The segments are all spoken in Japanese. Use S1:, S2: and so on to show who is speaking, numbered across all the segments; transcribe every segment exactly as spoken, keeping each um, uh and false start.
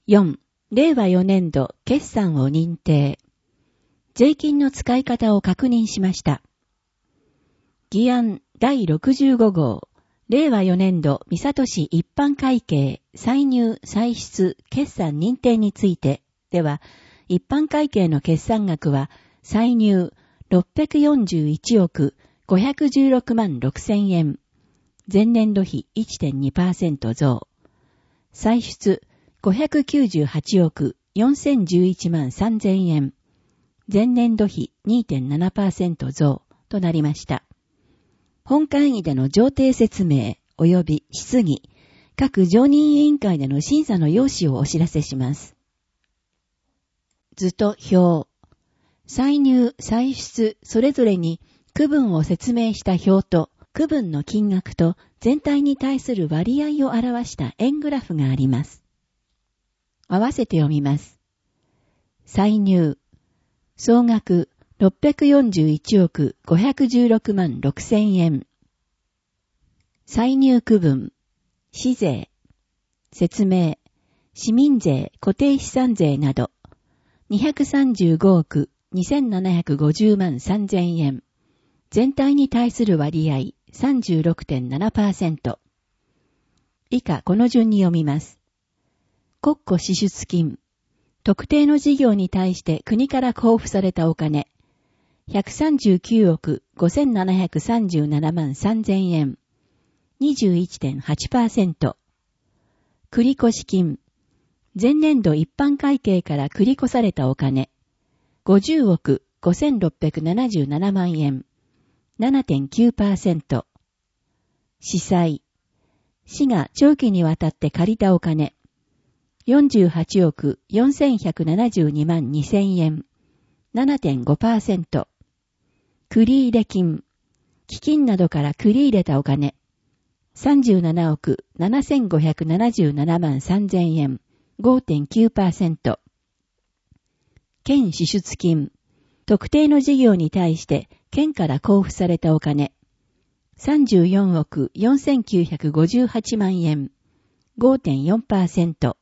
S1: よん、令和よねん度決算を認定。税金の使い方を確認しました。議案だいろくじゅうご号、令和よねん度三郷市一般会計歳入歳出決算認定についてでは、一般会計の決算額は歳入ろっぴゃくよんじゅういちおくごひゃくじゅうろくまんろくせんえん、前年度比 いってんにパーセント 増。歳出ごひゃくきゅうじゅうはちおくよんせんじゅういちまんさんぜんえん、前年度比 にてんななパーセント 増となりました。本会議での上程説明及び質疑、各常任委員会での審査の要旨をお知らせします。図と表。歳入、歳出、それぞれに区分を説明した表と、区分の金額と全体に対する割合を表した円グラフがあります。合わせて読みます。歳入。総額ろっぴゃくよんじゅういちおくごひゃくじゅうろくまんろくせんえん。歳入区分。市税。説明。市民税、固定資産税など。にひゃくさんじゅうごおくにせんななひゃくごじゅうまんさんぜんえん。全体に対する割合 さんじゅうろくてんななパーセント。以下この順に読みます。国庫支出金。特定の事業に対して国から交付されたお金。ひゃくさんじゅうきゅうおくごせんななひゃくさんじゅうななまんさんぜんえん。にじゅういってんはちパーセント。繰越金。前年度一般会計から繰越されたお金。ごじゅうおくごせんろっぴゃくななじゅうななまんえん。ななてんきゅうパーセント。市債。市が長期にわたって借りたお金。よんじゅうはちおくよんせんひゃくななじゅうにまんにせんえん。ななてんごパーセント。繰入金。基金などから繰り入れたお金。さんじゅうななおくななせんごひゃくななじゅうななまんさんぜんえん。ごてんきゅうパーセント。県支出金。特定の事業に対して県から交付されたお金。さんじゅうよんおくよんせんきゅうひゃくごじゅうはちまんえん。ごてんよんパーセント。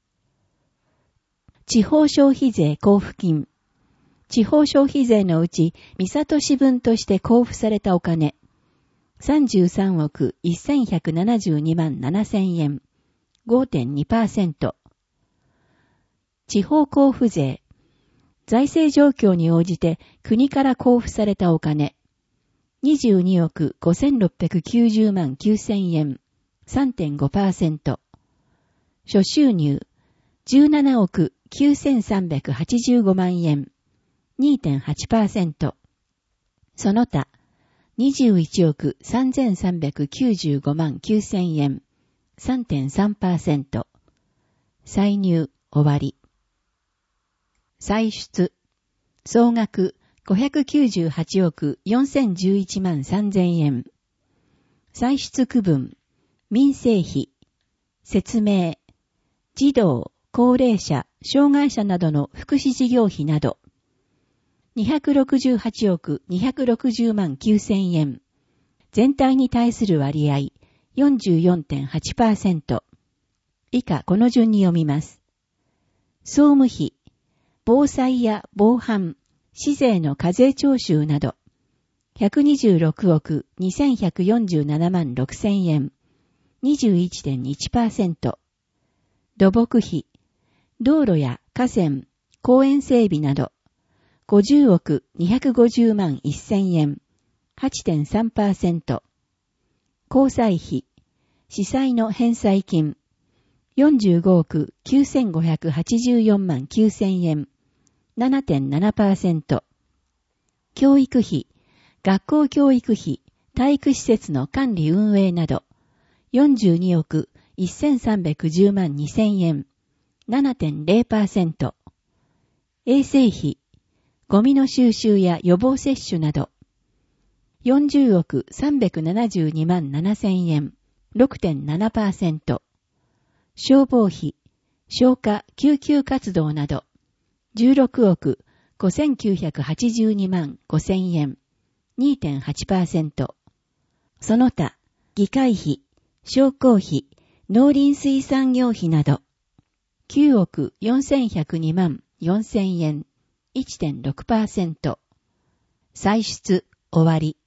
S1: 地方消費税交付金。地方消費税のうち、三郷市分として交付されたお金。さんじゅうさんおくせんひゃくななじゅうにまんななせんえん。ごてんにパーセント。地方交付税。財政状況に応じて国から交付されたお金。にじゅうにおくごせんろっぴゃくきゅうじゅうまんきゅうせんえん。さんてんごパーセント。諸収入。じゅうななおくきゅうせんさんびゃくはちじゅうごまんえん。にてんはちパーセント。その他。にじゅういちおくさんぜんさんびゃくきゅうじゅうごまんきゅうせんえん。さんてんさんパーセント。歳入終わり。歳出。総額ごひゃくきゅうじゅうはちおくよんせんじゅういちまんさんぜんえん。歳出区分。民生費。説明。児童、高齢者、障害者などの福祉事業費など。にひゃくろくじゅうはちおくにひゃくろくじゅうまんきゅうせんえん。全体に対する割合 よんじゅうよんてんはちパーセント。以下この順に読みます。総務費。防災や防犯、市税の課税徴収など。ひゃくにじゅうろくおくにせんひゃくよんじゅうななまんろくせんえん。にじゅういってんいちパーセント。土木費。道路や河川、公園整備など。ごじゅうおくにひゃくごじゅうまんせんえん。はちてんさんパーセント。公債費。市債の返済金。よんじゅうごおくきゅうせんごひゃくはちじゅうよんまんきゅうせんえん。ななてんななパーセント。教育費。学校教育費、体育施設の管理運営など。よんじゅうにおくせんさんびゃくじゅうまんにせんえん。ななてんれいパーセント。衛生費。ゴミの収集や予防接種など。よんじゅうおくさんびゃくななじゅうにまんななせんえん。ろくてんななパーセント。消防費。消火・救急活動など。じゅうろくおくごせんきゅうひゃくはちじゅうにまんごせんえん。にてんはちパーセント。その他、議会費、商工費、農林水産業費など。 きゅうおくよんせんひゃくにまんよんせんえん いってんろくパーセント。歳出終わり。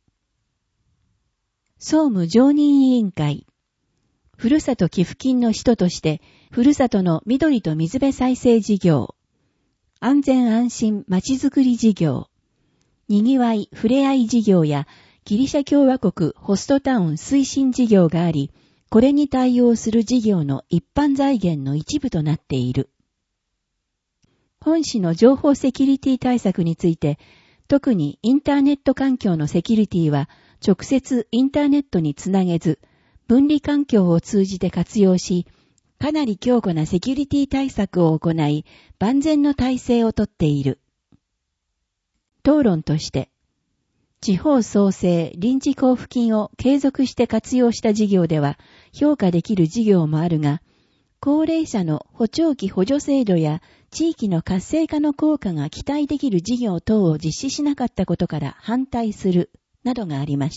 S1: 総務常任委員会。ふるさと寄付金の使途として、ふるさとの緑と水辺再生事業、安全安心まちづくり事業、にぎわいふれあい事業やギリシャ共和国ホストタウン推進事業があり、これに対応する事業の一般財源の一部となっている。本市の情報セキュリティ対策について、特にインターネット環境のセキュリティは直接インターネットにつなげず、分離環境を通じて活用し、かなり強固なセキュリティ対策を行い、万全の体制をとっている。討論として、地方創生臨時交付金を継続して活用した事業では評価できる事業もあるが、高齢者の補聴器補助制度や地域の活性化の効果が期待できる事業等を実施しなかったことから反対するなどがありました。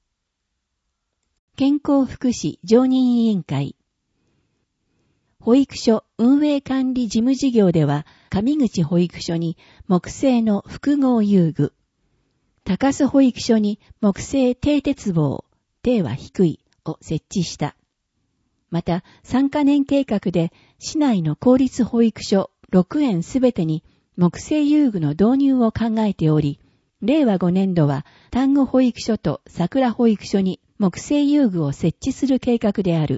S1: 健康福祉常任委員会。保育所運営管理事務事業では上口保育所に木製の複合遊具、高須保育所に木製低鉄棒、低は低いを設置した。またさんかねん計画で市内の公立保育所ろくえんすべてに木製遊具の導入を考えており、れいわごねんどは丹後保育所と桜保育所に木製遊具を設置する計画である。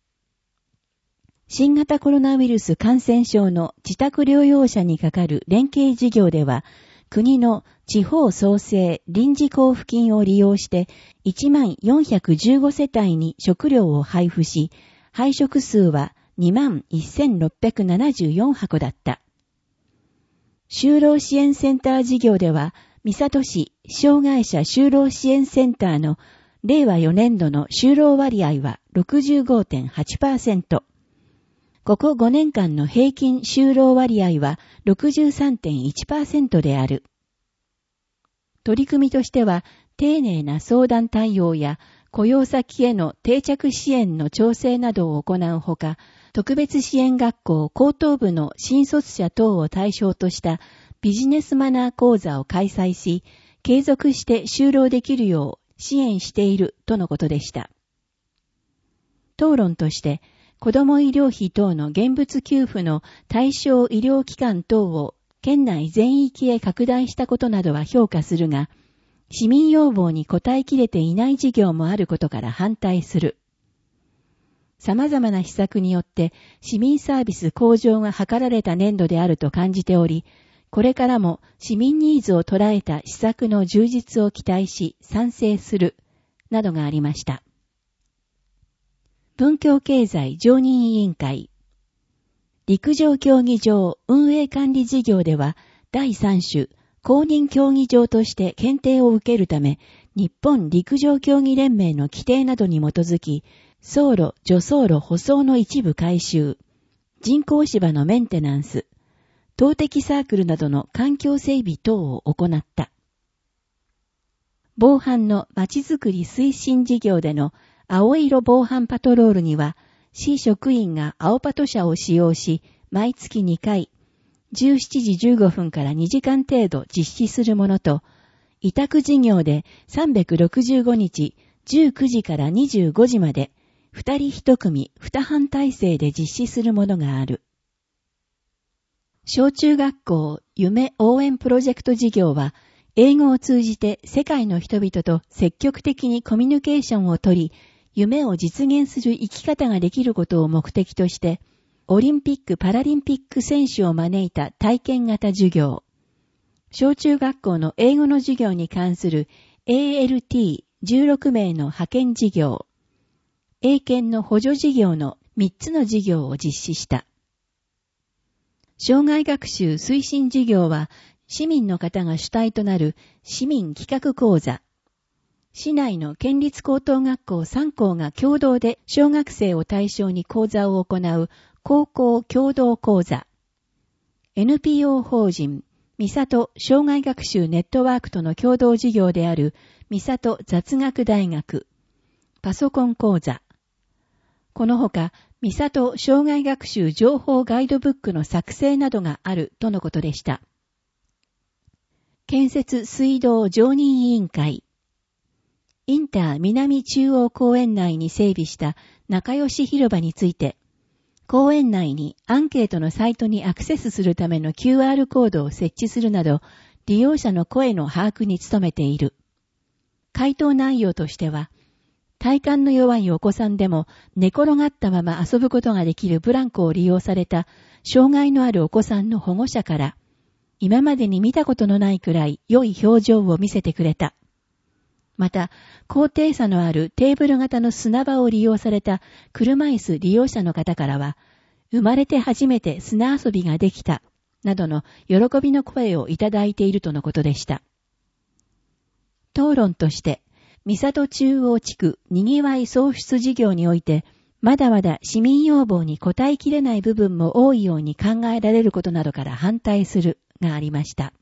S1: 新型コロナウイルス感染症の自宅療養者にかかる連携事業では、国の地方創生臨時交付金を利用していちまんよんひゃくじゅうごせたいに食料を配布し、配食数は にまんせんろっぴゃくななじゅうよんはこだった。就労支援センター事業では、三郷市障害者就労支援センターのれいわよねんどの就労割合は ろくじゅうごてんはちパーセント。ここごねんかんの平均就労割合は ろくじゅうさんてんいちパーセント である。取り組みとしては、丁寧な相談対応や雇用先への定着支援の調整などを行うほか、特別支援学校高等部の新卒者等を対象としたビジネスマナー講座を開催し、継続して就労できるよう支援しているとのことでした。討論として、子ども医療費等の現物給付の対象医療機関等を県内全域へ拡大したことなどは評価するが、市民要望に応えきれていない事業もあることから反対する。様々な施策によって市民サービス向上が図られた年度であると感じており、これからも市民ニーズを捉えた施策の充実を期待し賛成する、などがありました。文教経済常任委員会。陸上競技場運営管理事業ではだいさん種公認競技場として検定を受けるため、日本陸上競技連盟の規定などに基づき、走路、助走路舗装の一部改修、人工芝のメンテナンス、投擲サークルなどの環境整備等を行った。防犯のまちづくり推進事業での青色防犯パトロールには、市職員が青パト車を使用し、毎月にかい、じゅうしちじじゅうごふんからにじかん程度実施するものと、委託事業でさんびゃくろくじゅうごにち、じゅうくじからにじゅうごじまで、ふたりひとくみに班体制で実施するものがある。小中学校夢応援プロジェクト事業は、英語を通じて世界の人々と積極的にコミュニケーションをとり、夢を実現する生き方ができることを目的として、オリンピック・パラリンピック選手を招いた体験型授業、小中学校の英語の授業に関する エーエルティーじゅうろくめいの派遣事業、英検の補助事業のみっつの事業を実施した。障害学習推進事業は、市民の方が主体となる市民企画講座、市内の県立高等学校さんこうが共同で小学生を対象に講座を行う高校共同講座、エヌピーオー 法人三郷障害学習ネットワークとの共同事業である三郷雑学大学、パソコン講座、このほか三郷障害学習情報ガイドブックの作成などがあるとのことでした。建設水道常任委員会。インター南中央公園内に整備した仲良し広場について、公園内にアンケートのサイトにアクセスするための キューアール コードを設置するなど、利用者の声の把握に努めている。回答内容としては、体幹の弱いお子さんでも寝転がったまま遊ぶことができるブランコを利用された障害のあるお子さんの保護者から、今までに見たことのないくらい良い表情を見せてくれた。また、高低差のあるテーブル型の砂場を利用された車椅子利用者の方からは、生まれて初めて砂遊びができた、などの喜びの声をいただいているとのことでした。討論として、三郷中央地区にぎわい創出事業において、まだまだ市民要望に応えきれない部分も多いように考えられることなどから反対するがありました。